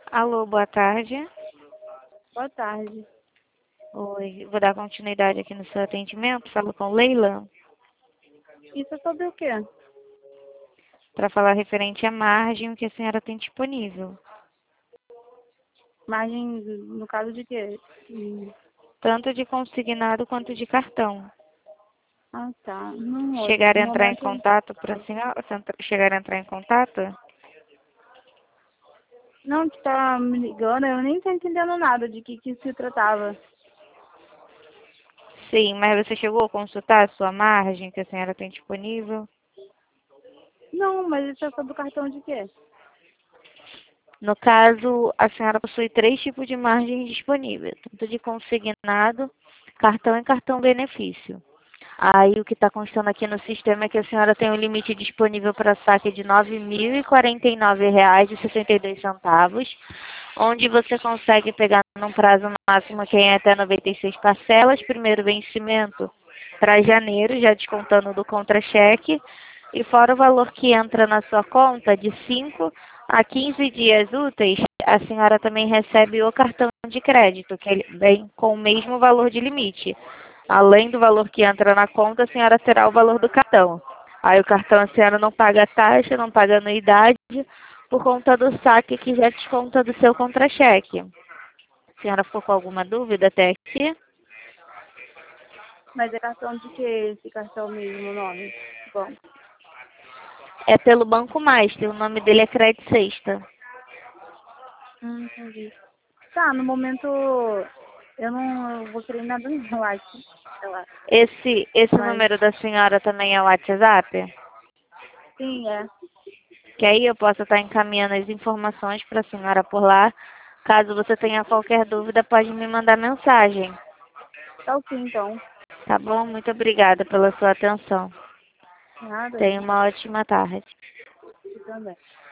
Alô, boa tarde. Boa tarde. Oi, vou dar continuidade aqui no seu atendimento. Falo com Leila Isso é sobre o quê? para falar referente à margem que a senhora tem disponível, Margem, no caso de quê? tanto de consignado quanto de cartão. Ah, tá. No Chegar a entrar em momento, contato para a senhora? Chegar a entrar em contato? não que tá me ligando, eu nem tô entendendo nada de que se tratava. Sim, mas você chegou a consultar a sua margem que a senhora tem disponível? Não, mas isso é sobre o cartão de quê? No caso, a senhora possui três tipos de margem disponíveis, tanto de consignado, cartão e cartão benefício. Aí o que está constando aqui no sistema é que a senhora tem um limite disponível para saque de R$ 9.049,62, onde você consegue pegar num prazo máximo que é até 96 parcelas, primeiro vencimento para janeiro, já descontando do contra-cheque, e fora o valor que entra na sua conta de 5 a 15 dias úteis, a senhora também recebe o cartão de crédito, que ele vem com o mesmo valor de limite. Além do valor que entra na conta, a senhora terá o valor do cartão. Aí o cartão a senhora não paga taxa, não paga anuidade, por conta do saque que já desconta do seu contra-cheque. A senhora ficou com alguma dúvida até aqui? Mas é cartão de quê? Esse cartão mesmo, o nome? Bom, É pelo Banco Master, o nome dele é Crédito Sexta. entendi. Tá, no momento eu não vou querer nada não, acho. Sei lá. Esse Mas número da senhora também é o WhatsApp? sim, é. Que aí eu posso estar encaminhando as informações para a senhora por lá. Caso você tenha qualquer dúvida, pode me mandar mensagem. Tá ok, então. Tá bom? Muito obrigada pela sua atenção. Nada. Tenha uma ótima tarde. Você também.